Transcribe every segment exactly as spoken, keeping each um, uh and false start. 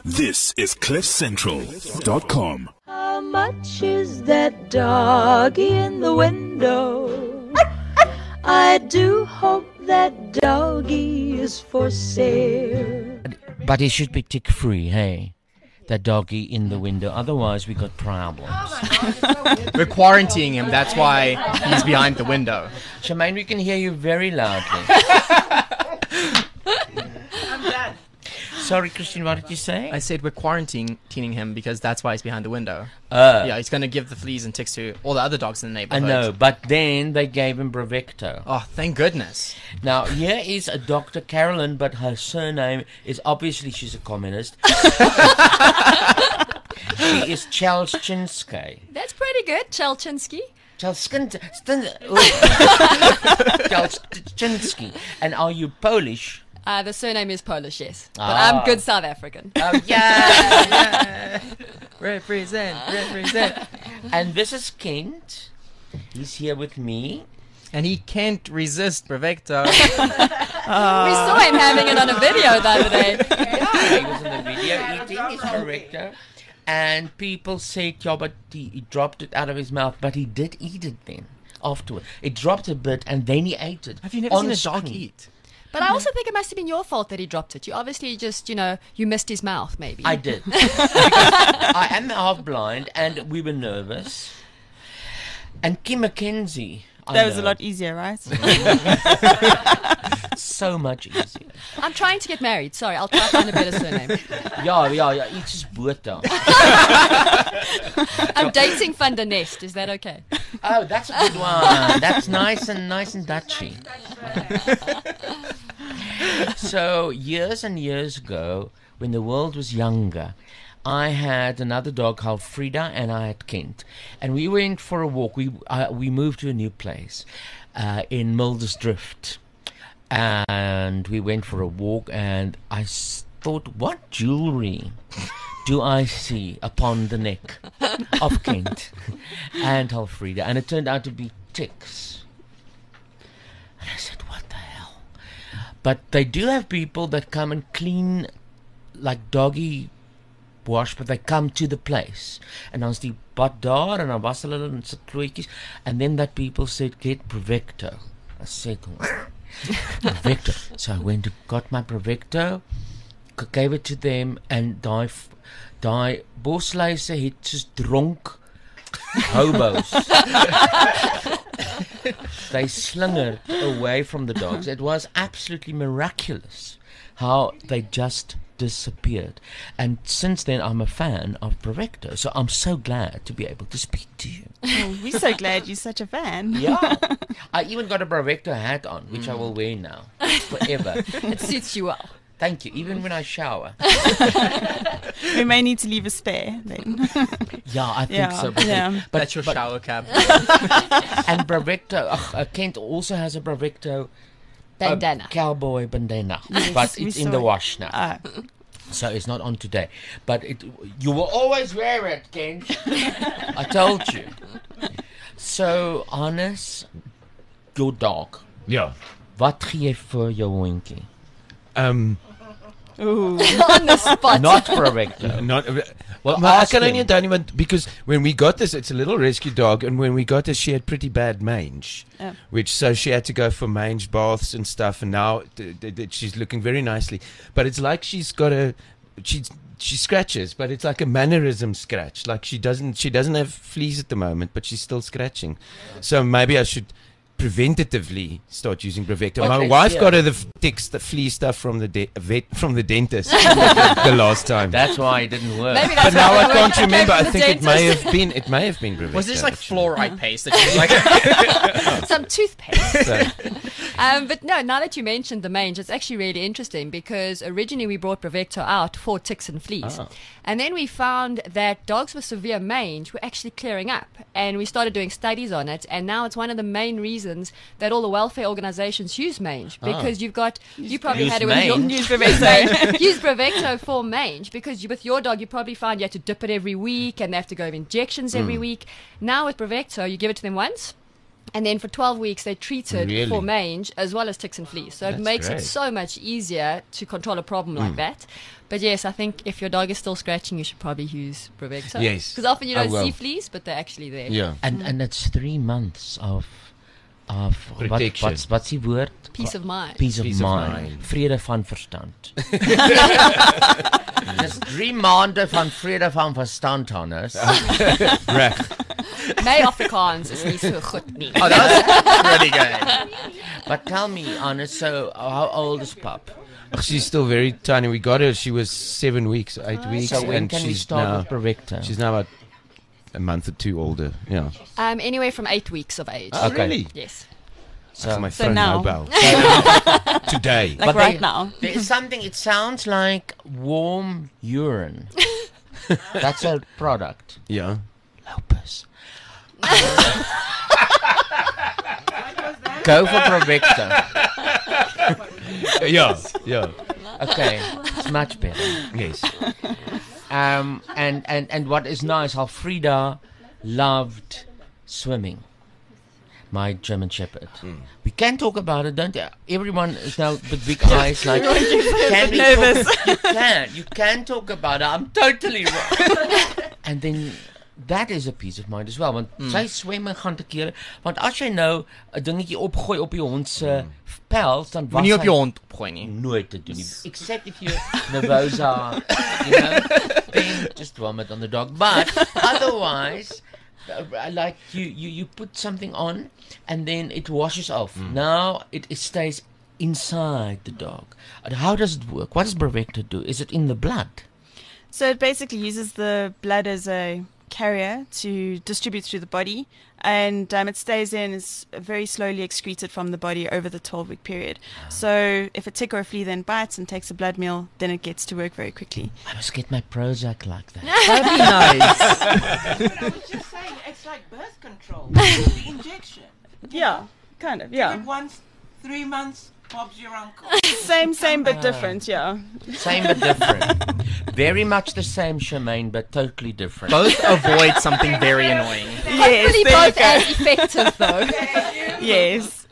This is cliff central dot com. How much is that doggy in the window? I do hope that doggy is for sale. But he should be tick-free, hey? That doggy in the window. Otherwise, we got problems. We're quarantining him. That's why he's behind the window. Charmaine, we can hear you very loudly. I'm done. Sorry, Christine, what did you say? I said we're quarantining him because that's why he's behind the window. Uh, Yeah, he's going to give the fleas and ticks to all the other dogs in the I neighborhood. know, but then they gave him Bravecto. Oh, thank goodness. Now, here is a Doctor Carolyn, but her surname is obviously she's a communist. She is Chelchinsky. That's pretty good, Chelchinsky. Chelchinsky. And are you Polish? Uh, the surname is Polish, yes. But Ah. I'm good South African. Oh, yeah, yeah. Represent, represent. And this is Kent. He's here with me. And he can't resist Bravecto. We saw him having it on a video the other day. Yeah, he was in the video eating his Bravecto. And people said, yeah, but he, he dropped it out of his mouth. But he did eat it then, afterward. It dropped a bit, and then he ate it. Have you never on seen a dog screen. eat? But I also think it must have been your fault that he dropped it. You obviously just, you know, you missed his mouth, maybe. I did. Because I am half blind, and we were nervous. And Kim McKenzie. I That was a know, lot easier, right? so much easier. I'm trying to get married. Sorry, I'll try to find a better surname. Ja, ja, ja, iets is boter. I'm dating Van der Nest. Is that okay? Oh, that's a good one. That's nice and nice and Dutchy. So, years and years ago, when the world was younger, I had another dog called Frida, and I had Kent. And we went for a walk. We uh, we moved to a new place uh, in Mildersdrift. And we went for a walk, and I s- thought, what jewelry do I see upon the neck of Kent and Alfreda? And it turned out to be ticks. And I said, what the hell? But they do have people that come and clean like doggy wash, but they come to the place. And dan is die bad daar, en dan was hulle in sit klootjies. And then that people said, get Bravecto. I said, Bravecto. So I went and got my Bravecto, g- gave it to them, and die, f- die bosluise het soos dronk hobos. They slingered away from the dogs. It was absolutely miraculous how they just disappeared. And since then, I'm a fan of Bravecto. So I'm so glad to be able to speak to you. Oh, we're so glad you're such a fan. Yeah. I even got a Bravecto hat on, which I will wear now forever. It suits you well. Thank you. Even when I shower. We may need to leave a spare then. Yeah, I think Yeah, so. But, yeah. but That's your but- shower cap. And Bravecto, ugh, uh, Kent also has a Bravecto Bandana. uh, cowboy bandana, Yes, but we it's in saw the it. wash now. Ah. So it's not on today. But it, you will always wear it, Kent. I told you. So, Hannes, your dog. Ja. Wat gee jy vir jou hondjie? Um, Ooh. On the spot. Not Bravecto. not. Uh, well, Well, I ask can only him. tell you what, because when we got this, it's a little rescue dog, and when we got this, she had pretty bad mange, Oh. which so she had to go for mange baths and stuff, and now th- th- th- she's looking very nicely. But it's like she's got a, she she scratches, but it's like a mannerism scratch. Like she doesn't she doesn't have fleas at the moment, but she's still scratching. So maybe I should preventatively start using Bravecto. My Okay, wife yeah. got her the f- ticks, the flea stuff from the de- vet from the dentist the last time. That's why it didn't work. Maybe that's But now why I they can't went remember. to I the think it may dentist. have been. It may have been Bravecto. Was this like actually. fluoride paste that you like? Some toothpaste. So, Um, but no, now that you mentioned the mange, it's actually really interesting because originally we brought Bravecto out for ticks and fleas. Ah. And then we found that dogs with severe mange were actually clearing up. And we started doing studies on it. And now it's one of the main reasons that all the welfare organizations use mange. Because you've got, you probably Use had it with your... mange? Use Bravecto. Use Bravecto for mange because you, with your dog you probably find you have to dip it every week and they have to go have injections every week. Now with Bravecto you give it to them once And then for twelve weeks, they're treated Really? for mange as well as ticks and fleas. So it That's makes great. it so much easier to control a problem like that. But yes, I think if your dog is still scratching, you should probably use Bravecto. Yes. Because often you I don't will. see fleas, but they're actually there. Yeah. And and it's three months of of wat, Protection. wat's wat's die woord? Peace of mind. Peace of Peace of mind. mind. Vrede van verstand. Dis drie maande van vrede van verstand, Hannes. Reg. My Afrikaans is nie so goed nie. Oh, that's pretty good. But tell me, Hannes, so how old is Pup? Ugh, she's still very tiny. We got her. She was seven weeks, eight weeks, So when and can we she's start now with Bravecto? she's now about a month or two older. Yeah. Um, anywhere from eight weeks of age. Oh, Okay. really? Yes. So my So phone now. mobile today. Like But right they- now. There is something, it sounds like warm urine. That's a product. Yeah. Lopus. Go for Bravecto. Yeah. Yeah. Okay, it's much better. Yes. Um, and, and, and what is nice, Alfreda loved swimming. My German Shepherd. We can talk about it, don't you? Everyone is now with big eyes like, can we talk? You can. You can talk about it. I'm totally wrong. And then that is a peace of mind as well. Want sy swem en gaan te kere. Want as jy nou 'n dingetjie opgooi op die hond se pels, dan was Moenie op hy jou hond opgooi nie. nooit te doen nie. Except if you're nervosa, you know, then just vomit on the dog. But otherwise, uh, like you, you, you put something on and then it washes off. Now it, it stays inside the dog. And how does it work? What does Bravecto do? Is it in the blood? So it basically uses the blood as a carrier to distribute through the body, and um, it stays in, is very slowly excreted from the body over the twelve week period. So if a tick or a flea then bites and takes a blood meal, then it gets to work very quickly. I must get my Prozac like that. That'd be nice. I was just saying, it's like birth control. The injection. Yeah, kind of, Give yeah. it once, three months, Bob's your uncle. Same, same, but different, yeah. Same but different. Very much the same, Charmaine, but totally different. Both avoid something very annoying. Yes, Hopefully there you both go. as effective though. Yes.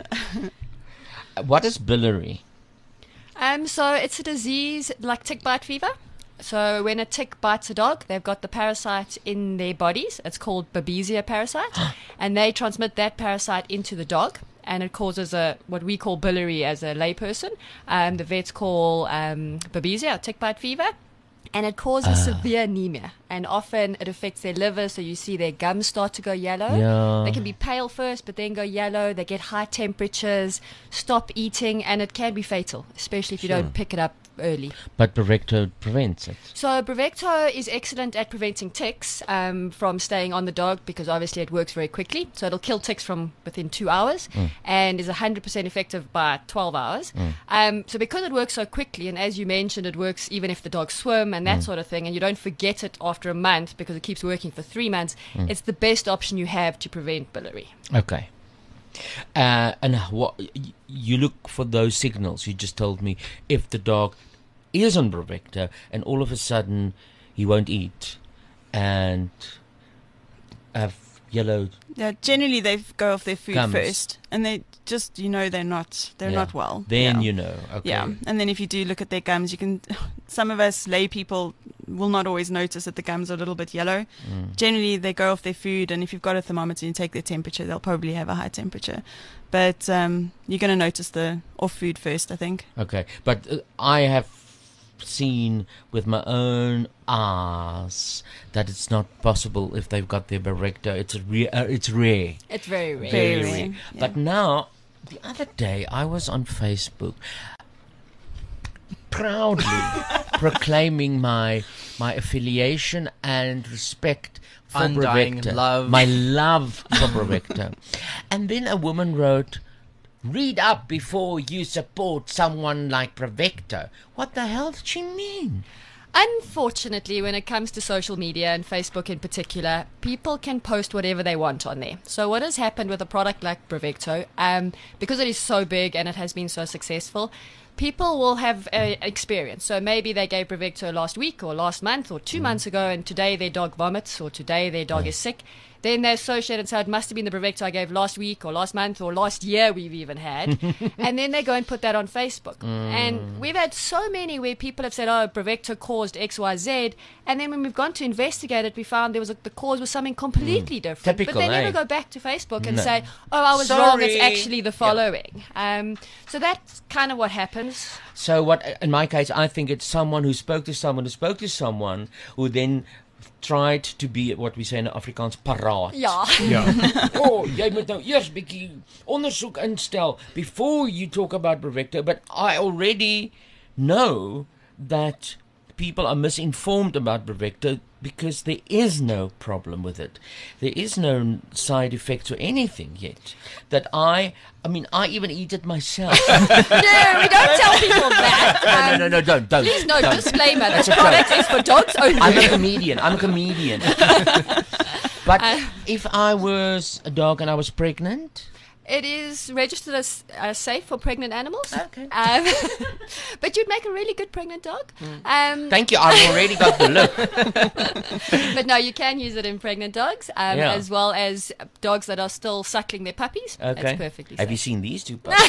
What is biliary? Um, so it's a disease like tick bite fever. So when a tick bites a dog, they've got the parasite in their bodies. It's called Babesia parasite, and they transmit that parasite into the dog, and it causes a what we call biliary as a layperson. Um, the vets call um, Babesia or tick bite fever. And it causes severe anemia, and often it affects their liver, so you see their gums start to go yellow. Yeah. They can be pale first, but then go yellow. They get high temperatures, stop eating, and it can be fatal, especially if you don't pick it up early. But Bravecto prevents it. So Bravecto is excellent at preventing ticks um, from staying on the dog, because obviously it works very quickly. So it'll kill ticks from within two hours and is one hundred percent effective by twelve hours. Um, so because it works so quickly, and as you mentioned, it works even if the dogs swim and that sort of thing, and you don't forget it after a month because it keeps working for three months, it's the best option you have to prevent biliary. Okay. Uh, and what y- you look for those signals. You just told me if the dog is on Bravecto and all of a sudden he won't eat and have yellow. Yeah, generally they go off their food Gums. first, and they just, you know, they're not they're Yeah. not well. Then yeah. you know. Okay. Yeah, and then if you do look at their gums, you can. Some of us lay people will not always notice that the gums are a little bit yellow. Generally, they go off their food, and if you've got a thermometer and you take their temperature, they'll probably have a high temperature. But um, you're going to notice the off food first, I think. Okay. But uh, I have seen with my own eyes that it's not possible if they've got their Bravecto. It's a re- uh, it's rare. It's very rare. Very Very rare, rare. yeah. But now, the other day, I was on Facebook proudly proclaiming my my affiliation and respect for Undying Bravecto. love. My love for Bravecto. And then a woman wrote, "Read up before you support someone like Bravecto." What the hell did she mean? Unfortunately, when it comes to social media and Facebook in particular, people can post whatever they want on there. So what has happened with a product like Bravecto, um, because it is so big and it has been so successful, people will have a experience. So maybe they gave Bravecto last week or last month or two mm. months ago, and today their dog vomits or today their dog mm. is sick. Then they associate and say it must have been the Bravecto I gave last week or last month or last year we've even had. And then they go and put that on Facebook. Mm. And we've had so many where people have said, oh, Bravecto caused X, Y, Z. And then when we've gone to investigate it, we found there was a, the cause was something completely mm. different. Typical, but they eh? never go back to Facebook and no. say, oh, I was Sorry. wrong. It's actually the following. Yeah. Um, so that's kind of what happens. So what, in my case, I think it's someone who spoke to someone who spoke to someone who then tried to be what we say in Afrikaans paraat. Ja. Ja. Oh, jy moet nou eers bietjie ondersoek instel before you talk about Bravecto, but I already know that people are misinformed about Bravecto because there is no problem with it. There is no side effects or anything yet. That I, I mean, I even eat it myself. No, we don't tell people that. Um, no, no, no, don't, don't. Please, no, don't. disclaimer. This product is for dogs only. I'm a comedian. I'm a comedian. But uh, if I was a dog and I was pregnant... It is registered as uh, safe for pregnant animals. Okay. Um, but you'd make a really good pregnant dog. Mm. Um, Thank you. I've already got the look. But no, you can use it in pregnant dogs, um, yeah. as well as dogs that are still suckling their puppies. Okay. That's perfectly Have safe. you seen these two puppies?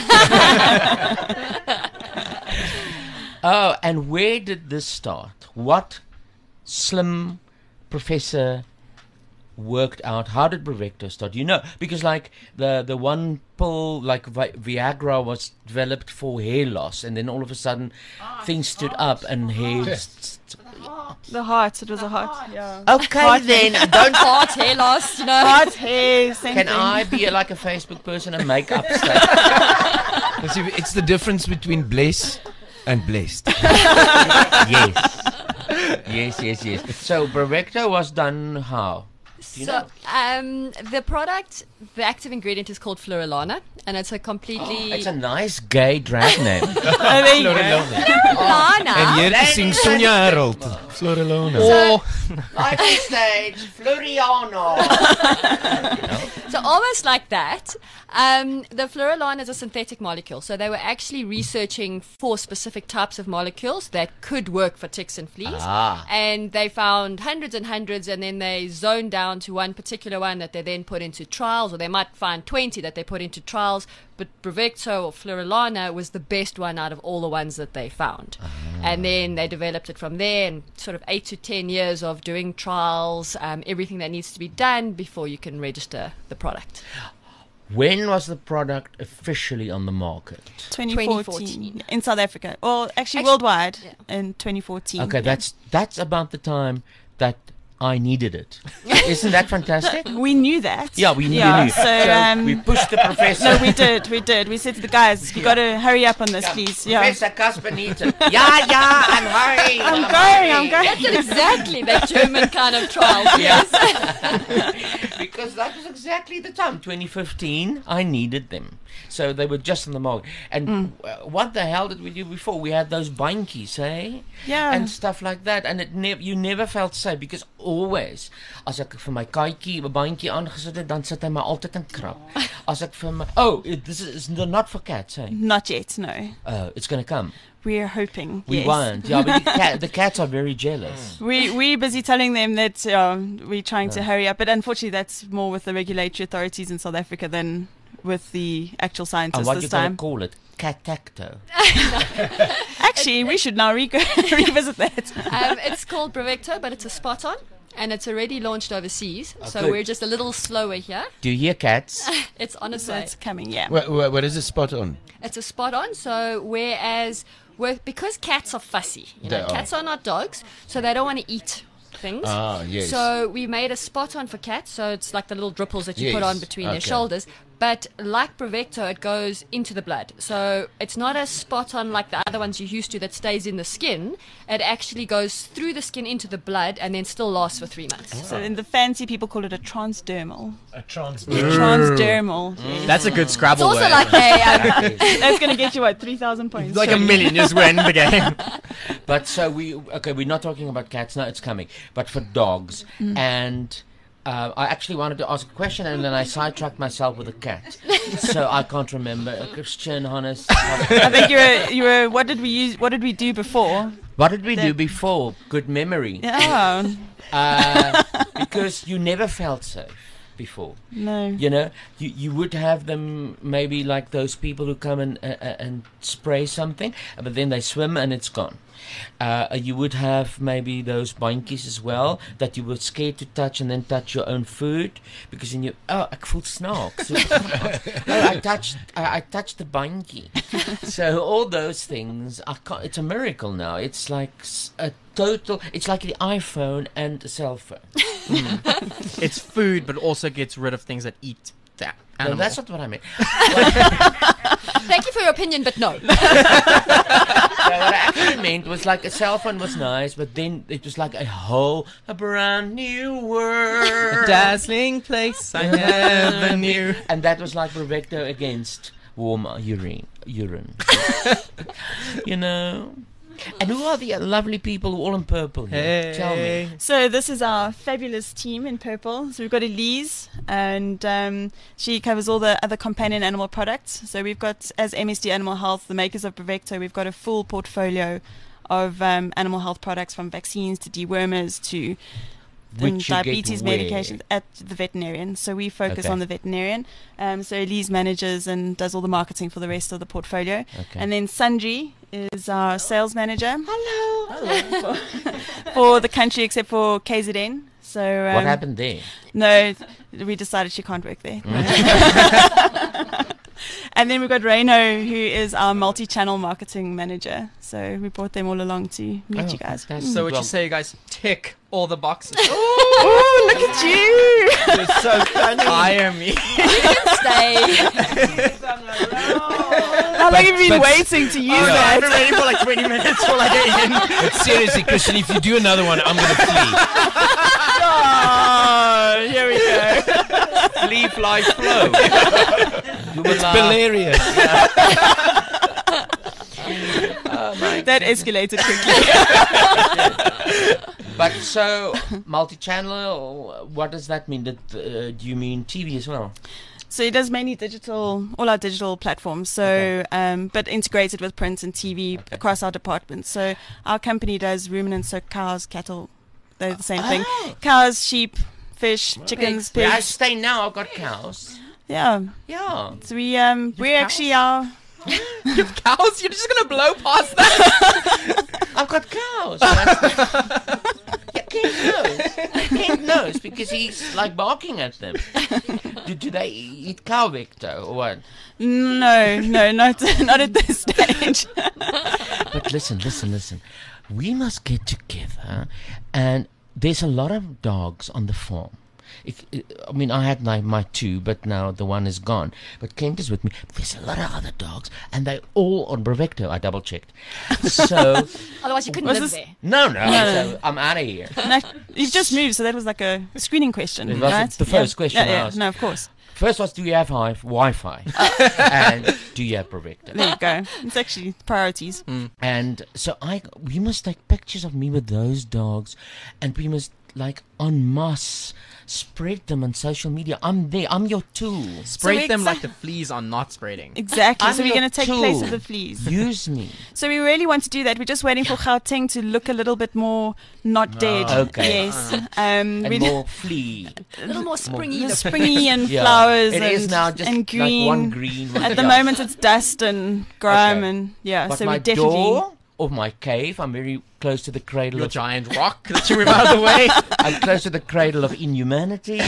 Oh, and where did this start? What slim professor worked out? How did Bravecto start? You know, because like the the one pill like Vi- Viagra was developed for hair loss, and then all of a sudden Ah, things stood heart. up and hair. The heart. It was a heart. Yeah. Okay, Heart then don't. Heart, hair loss, you know. Heart, hair, same Can thing. I be a, like a Facebook person and make up stuff? You see, it's the difference between bless and blessed. Yes, yes, yes, yes. So Bravecto was done how? Do you So, know? um, the product, the active ingredient is called Floralana, and it's a completely. It's a nice gay drag name. Oh, there you go. Floralana. En hier te sing Sonja Harold. Floralona. Or, like the stage, Floriano. So almost like that. Um, the Floralana is a synthetic molecule. So they were actually researching for specific types of molecules that could work for ticks and fleas. Ah. And they found hundreds and hundreds, and then they zoned down to one particular one that they then put into trials, or they might find twenty that they put into trials. But Bravecto or Floralana was the best one out of all the ones that they found. Ah. And then they developed it from there, and sort of eight to ten years of doing trials, um, everything that needs to be done before you can register the product. When was the product officially on the market? twenty twenty fourteen fourteen. in South Africa. Well, actually, Actually, worldwide yeah. in twenty fourteen. Okay, yeah. that's that's about the time that I needed it. Isn't that fantastic? We knew that. Yeah, we knew. Yeah, knew. so, um, we pushed the professor. No, we did, we did. We said to the guys, you Yeah. got to hurry up on this, please. Yeah. Professor Casper needs it. Yeah, yeah, I'm hurrying. I'm going, I'm going. That's exactly that German kind of trials. Yes. Because that was exactly the time, twenty fifteen, I needed them. So they were just on the market. And Mm. uh, what the hell did we do before? We had those bankies, eh? Yeah. And stuff like that. And it ne- you never felt safe, because always, as ek vir my katjie 'n bandjie aangesit het, dan sit hy my altyd in krap. As ek vir my, oh, it, this is not for cats, eh? Not yet, no. Oh, it's going to come. We're hoping. We yes. won't. Yeah, but the, cat, the cats are very jealous. We we're busy telling them that uh, we're trying to hurry up, but unfortunately, that's more with the regulatory authorities in South Africa than with the actual And scientists what this you going time. to call it? Catacto. Actually, we should now re- revisit that. Um, it's called Bravecto, but it's a spot on. And it's already launched overseas, so good. we're just a little slower here. Do you hear cats? It's on its So way. it's coming, yeah. What, what, what is the spot on? It's a spot on. So whereas, with, because cats are fussy, you know, They are. cats are not dogs, so they don't want to eat things. Ah, yes. So we made a spot on for cats. So it's like the little dripples that you put Yes, on between their okay. shoulders. But like Bravecto, it goes into the blood. So it's not a spot on like the other ones you're used to that stays in the skin. It actually goes through the skin into the blood and then still lasts for three months. So in the fancy people call it a transdermal. A trans. Transdermal. yes. That's a good It's Scrabble also word. like a um, That's going to get you, what, three thousand points? like a surely. million. Just win the game. But so we okay, we're not talking about cats now. It's coming, but for dogs. And Uh, I actually wanted to ask a question and then I sidetracked myself with a cat, so I can't remember. Uh, Christian, Hannes, I think you were you were. What did we use? What did we do before? what did we The- do before? Good memory. Yeah. Uh, because you never felt safe before. No. You know, you, you would have them maybe like those people who come and uh, uh, and spray something, but then they swim and it's gone. Uh, you would have maybe those bankies as well that you were scared to touch and then touch your own food because then you oh ek voel snaaks. oh, I touched I, I touched the bankie. So all those things I can't, it's a miracle now. It's like s- a total. It's like the iPhone and a cell phone. It's food, but also gets rid of things that eat that No, animal. that's not what I meant. Thank you for your opinion, but no. So what I actually meant was like a cell phone was nice, but then it was like a whole, a brand new world. dazzling place I never knew. And that was like Brevecto against warm urine. urine. You know? And who are the lovely people all in purple here? Tell me. So this is our fabulous team in purple. So we've got Elise, and um, she covers all the other companion animal products. So we've got, as M S D Animal Health, the makers of Brevecto, we've got a full portfolio of um, animal health products, from vaccines to dewormers to Which um, you get diabetes where? medications at the veterinarian. So we focus Okay. on the veterinarian. Um, so Elise manages and does all the marketing for the rest of the portfolio. Okay. And then Sundri is our sales manager. Hello. for, for the country except for K Z N. So um, What happened there? No, we decided she can't work there. And then we've got Reno, who is our multi-channel marketing manager. So we brought them all along to meet Oh, you guys. fantastic. So what Well, you say, you guys tick all the boxes. Oh, look at you! You're so funny. Hire me. Stay. How long have you been but- waiting to use I've that? been ready for like twenty minutes while I get in. But seriously, Christian, if you do another one, I'm going to flee. Oh, here we go. Flee, fly, flow. You will It's laugh. hilarious. Oh my That escalated quickly. But so, multi-channel, what does that mean? That, uh, do you mean T V as well? So it does mainly digital, all our digital platforms. So, Okay. um, but integrated with print and T V across our departments. So our company does ruminants, so cows, cattle, they're the same thing. Cows, sheep, fish, chickens, Where I pigs. stay now, I've got cows. Yeah. Yeah. So we um we actually are. Cows? You're just gonna blow past that? I've got cows. That's- yeah, Kent knows. Kent knows because he's like barking at them. Do, do they eat cow vector or what? No, no, not not at this stage. But listen, listen, listen. We must get together, and there's a lot of dogs on the farm. If, I mean, I had my, my two, but now the one is gone. But Kent is with me. There's a lot of other dogs, and they all on Brevecto. I double checked. So Otherwise, you couldn't Was live this- there. no, no. No. So I'm out of here. No, you've just moved, so that was like a screening question, It was right? the first question yeah, I yeah. asked. No, of course. First was, do you have hi- Wi-Fi? And do you have Brevecto? There you go. It's actually priorities. And so I, we must take pictures of me with those dogs, and we must like en masse spread them on social media. I'm there. I'm your tool. Spray So them exa- like the fleas are not spreading. Exactly. I'm so we're your going to take tool. place of the fleas. Use me. So we really want to do that. We're just waiting for Gauteng to look a little bit more not dead. Okay. Yes. Um, And we more flea. A little more springy. the look. springy and Yeah. flowers It and, is now just and like green. one green. One At the yeah. moment, it's dust and grime Okay. and yeah. But so my we definitely. door of my cave, I'm very close to the cradle Your of giant rock that you move out of the way. I'm close to the cradle of inhumanity.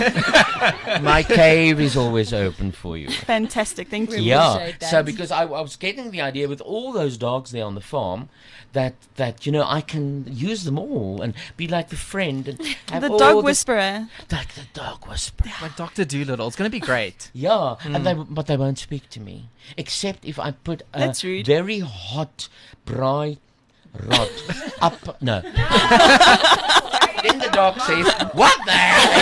My cave is always open for you. Fantastic. Thank you. Yeah. appreciate that. So because I, I was getting the idea with all those dogs there on the farm, that that you know I can use them all and be like the friend and have The all dog the, whisperer. like the dog whisperer. Like Doctor Doolittle. It's gonna be great. Yeah, and they but they won't speak to me except if I put a That's rude. very hot bright rod up. No. Then the dog says, "What the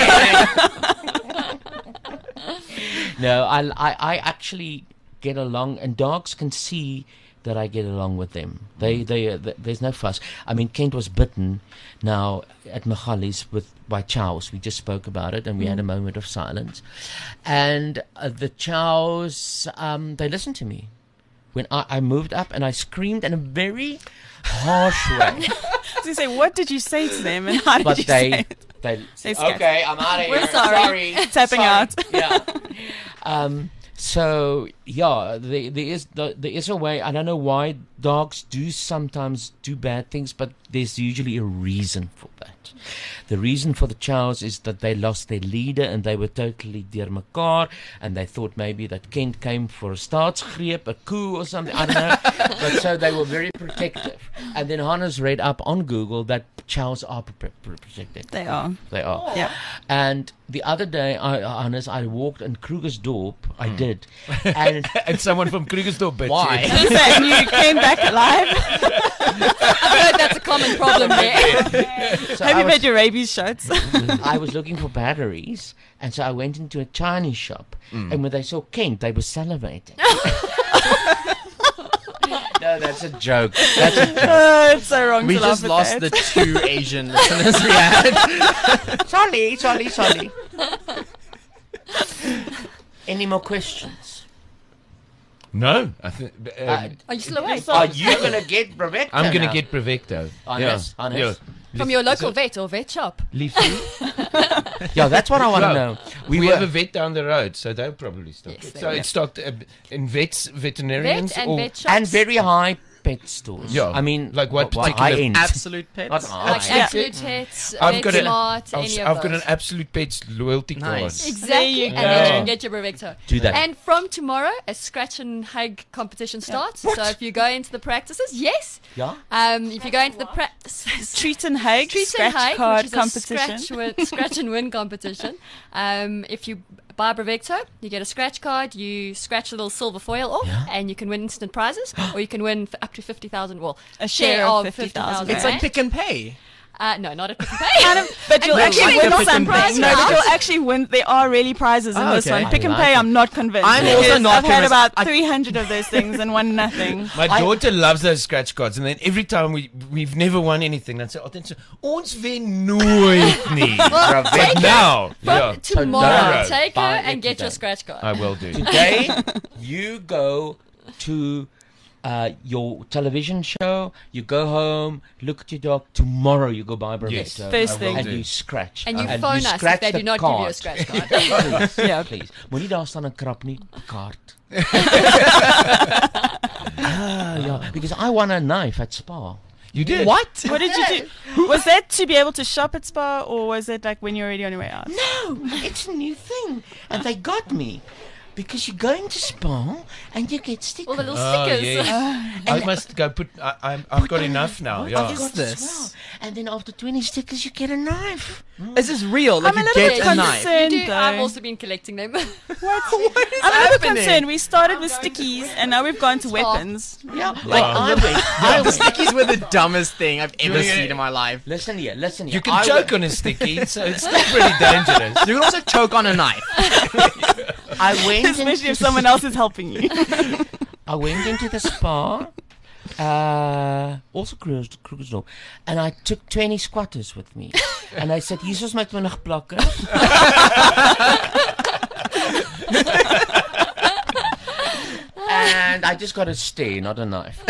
hell?" No, I, I I actually get along, and dogs can see that I get along with them. They, they, uh, th- there's no fuss. I mean, Kent was bitten now at Magalies with by chows. We just spoke about it, and we had a moment of silence. And uh, the chows, um, they listened to me. When I, I moved up and I screamed in a very harsh way. So you say, what did you say to them, and how did But you they, say it? they, They scared. okay, I'm out of here. We're sorry. Tapping Sorry. out. Yeah. Um, so yeah, there, there is there is a way. I don't know why dogs do sometimes do bad things, but there's usually a reason for that. The reason for the chows is that they lost their leader and they were totally deurmekaar, and they thought maybe that Kent came for a staatsgreep, a coup or something. I don't know. But so they were very protective. And then Hannes read up on Google that chows are pre- pre- protected. They are. They are. Yeah. And the other day, I, Hannes, I walked in Krugersdorp. I did. And And someone from Krugersdorp bit Why? you. And you came back alive. I've heard that's a common problem there. so Have I you was, had your rabies shots? I was looking for batteries, and so I went into a Chinese shop. And when they saw Kent, they were salivating. No, that's a joke. That's a joke. Oh, it's so wrong We to just laugh lost at the that. two Asian listeners we had. Sorry, sorry, sorry. Any more questions? No, I think um, Uh, Are you still awake? Are you going to get Bravecto I'm going to now? get Bravecto. Honest, yeah. honest. Yeah. From your local vet or vet shop? Leaf tea? Yeah, that's what I want to Well, know. We, We, have were, a vet down the road, so they'll probably stock Yes, it. they So will. it's stocked uh, in vets, veterinarians, Vet and or vet shops. and very high pet stores. Yeah. I mean, Like what high particular- end. Absolute pets. Not high. Like Yeah. Absolute Pets, I've got a- VetSmart, I've, any of I've those. got an Absolute Pets loyalty Nice. card. Exactly, There you and then you go. can get your Bravecto. Do that. And from tomorrow, a scratch and hug competition starts. So if you go into the practices, yes. Yeah? Um, if you go into the practices, Treat and hug, Treat scratch and hug, card which is competition. a scratch, win, scratch and win competition. Um, if you buy Bravecto, you get a scratch card, you scratch a little silver foil off, Yeah. and you can win instant prizes, or you can win f- up to fifty thousand. Well, A share of of fifty thousand. It's like pick and pay. Uh, no, not at Pick and Pay. Kind of, but you'll And actually you're win like a something. pick and No, pay. but you'll actually win. There are really prizes in Oh, this okay. one. Pick I and like pay, it. I'm not convinced. I'm because also not I've had convinced. about I- three hundred of those things and won nothing. My I- daughter loves those scratch cards, and then every time we we've never won anything, dan sê altyd so ons wen nooit nie. Well, But take her now, from yeah, tomorrow. no, Take her buy and it get your today. scratch card. I will do. Today, you go to uh, your television show, you go home, look at your dog. Tomorrow, you go buy Bravecto. Yes. First I will thing. And do. you scratch. And you and phone us if scratch they the do not give you a card. scratch card. Please, Yeah. please. Moenie daar staan en krap nie, kaart. Ah, yeah, because I won a knife at Spa. You did? What? What did you do? Was that to be able to shop at Spa, or was it like when you're already on your way out? No, it's a new thing. And they got me. Because you go into Spa and you get stickers. All the little Oh, stickers. yes. I must go put. I, I'm, I've got enough now. I've Yeah. got is this? as well. And then after twenty stickers, you get a knife. Is this real? Like I'm a you little get bit a knife. concerned. You do, though. I've also been collecting them. I'm a little concerned. We started with stickies, and now we've gone to Spa. weapons. Yeah, like I went. I went. Stickies were the dumbest thing I've ever Yeah. seen in my life. Listen here, listen here. You can I choke went, on a sticky, so it's still pretty dangerous. You can also choke on a knife. I went Especially into, if someone else is helping you. I went into the Spa. Uh, also Kruger- Krugersdorp, and I took twenty squatters with me, and I said, "Jesus met my nog plakken." And I just got a stare, not a knife.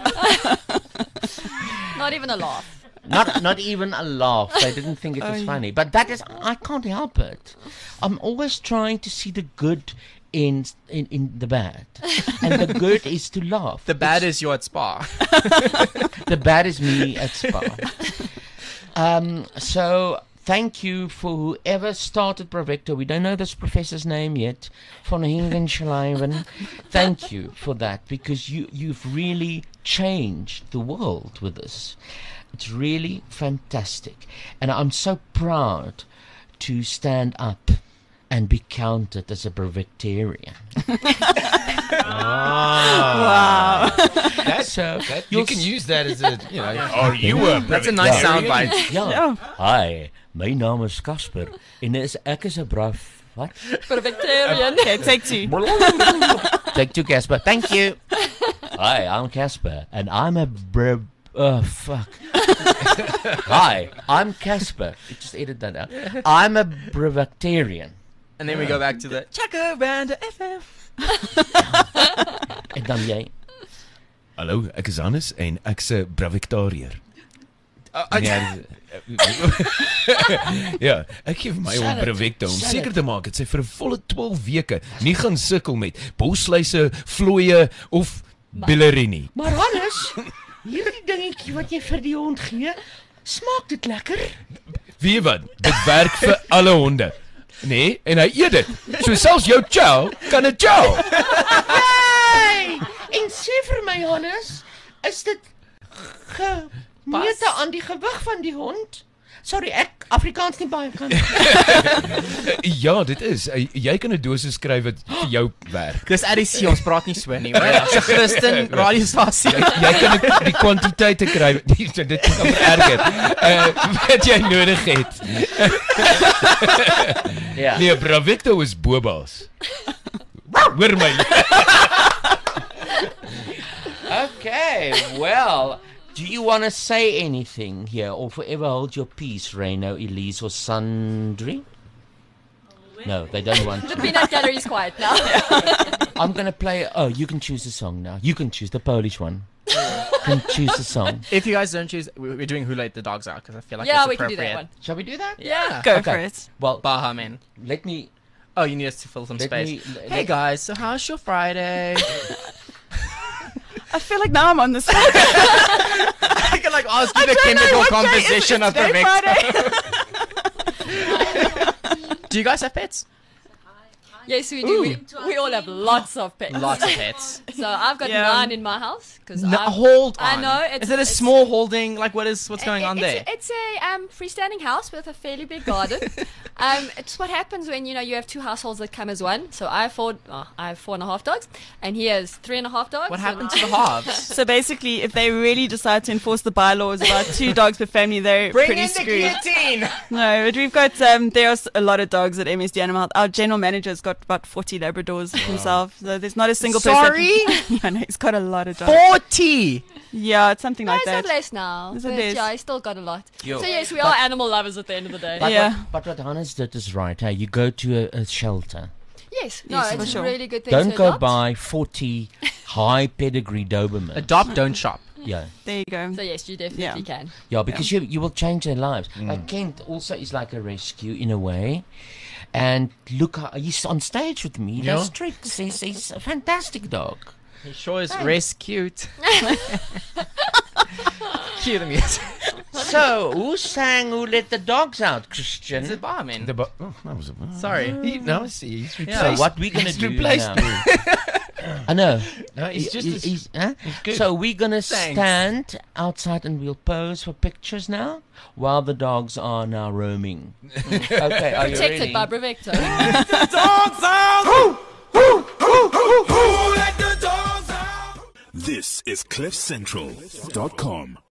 Not even a laugh. Not not even a laugh. They didn't think it was funny. But that is, I can't help it. I'm always trying to see the good in in, in the bad, and the good is to laugh. The bad is you're at Spa. The bad is me at Spa. Um, so thank you for whoever started Bravecto. We don't know this professor's name yet. Von Hingenschleiven. Thank you for that, because you you've really changed the world with this. It's really fantastic, and I'm so proud to stand up and be counted as a Bravectarian. Wow. That's, So that, you'll you can s- use that as a, you know, are you a That's a nice Yeah. soundbite. Ja. Ja. Hi, my naam is Casper en is ek is 'n braaf wat? For a Victorian. Okay, take two. Take two, Casper. Thank you. Hi, I'm Casper, and I'm a br- oh fuck. Hi, I'm Casper. Just edit that out. I'm a Brevactarian. And then we go back to the Chakaranda F M. En dan jy. Hallo, ek is Hannes en ek's 'n Brevactariër. Uh, uh, Ja, ja, ek gee vir my Sal om het, Brevecto om sal seker het. te maak dat sy vir 'n volle twaalf weke nie gaan sukkel met bosluise, vlooie of Billerini. Maar Hannes, hierdie dingetjie wat jy vir die hond gee, smaak dit lekker? Weet jy wat? Dit werk vir alle honde. Nee, en hy eet dit. So selfs jou chow kan 'n chow. Hey! En sê vir my Hannes, is dit gemeete aan die gewig van die hond? Sorry, ek Afrikaans nie baie kan. Ja, dit is. Jy kan 'n dosis skryf wat vir jou werk. Dis R C, ons praat nie so nie, hoor. Dis 'n Christen radiostasie. Jy kan die, die kwantiteite kry. Dit kan vererger. Uh, wat jy nodig het. Ja. Nee, Brevecto is boba's. Hoor my. Okay, well, do you want to say anything here or forever hold your peace, Reno, Elise, or Sandri? No, they don't want The to. peanut gallery is quiet now. I'm going to play. Oh, you can choose a song now. You can choose the Polish one. You can choose a song. If you guys don't choose, we- we're doing Who Let the Dogs Out because I feel like Yeah, it's we can do appropriate. that one. Shall we do that? Yeah. Go Okay. for it. Well, Baha Man. let me. Oh, you need us to fill some Let space. me- let- Hey guys, so how's your Friday? I feel like now I'm on the spot. I can like ask you the chemical composition of the Day mix. Friday. Do you guys have pets? Yes, we do. We, we all have lots of pets. Lots of pets. So I've got Yeah. nine in my house because No, hold on. I know. It's, Is it a it's- small holding? Like what is what's going it- on it's, there? It's a um, freestanding house with a fairly big garden. um, it's what happens when you know you have two households that come as one. So I have four. Oh, I have four and a half dogs, and he has three and a half dogs. What and happened I- to the halves? So basically, if they really decide to enforce the bylaws about two dogs per family, they're pretty screwed. guillotine. No, but we've got um, there's a lot of dogs at M S D Animal Health. Our general manager's got about forty Labradors himself, so there's not a single Sorry? person. Yeah, no, he's got a lot of dogs. Forty. Yeah, it's something No, like it's that. not less now. Is it but less? yeah, he's still got a lot. Yo, so yes, we but- are animal lovers at the end of the day. But, Yeah. what, but what Hannes did is right. Hey, you go to a, a shelter. yes, no, Yes, for it's sure. a really good thing Don't to go adopt. buy forty high pedigree Dobermans. Adopt, don't shop. Yeah. There you go. So yes, you definitely Yeah. can. Yeah, because you you will change their lives. Like Kent also is like a rescue in a way. And look, how- he's on stage with me. He Yeah. does tricks. He's, he's a fantastic dog. He sure is res cute. Cue the music. So, who sang Who Let the Dogs Out, Is Christian? it Barman? The bo- oh, that was a, Sorry. He, now I see. He's So replaced. what we gonna he's do replaced now? me. I know. No, he's He- just. he- as- he's- huh? good. So we're gonna Thanks. stand outside and we'll pose for pictures now while the dogs are now roaming. Okay, are you Protected ready? by Brevecto. This is cliff central dot com.